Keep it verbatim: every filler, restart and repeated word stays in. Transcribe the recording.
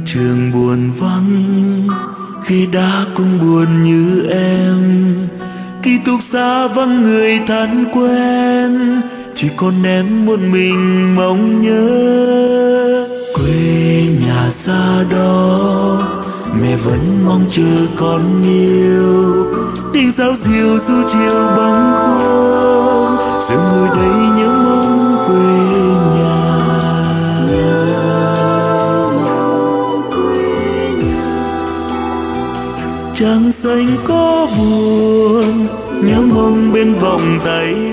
trường buồn vắng khi đã cũng buồn như em, ký túc xá vắng người thân quen, chỉ còn em một mình mong nhớ. Quê nhà xa đó mẹ vẫn mong chờ con nhiều, tiếng sáo diều du chiều bâng khuâng, giờ ngồi đây nhớ mong quê nhà. Trăng xanh có buồn nhớ mong bên vòng tay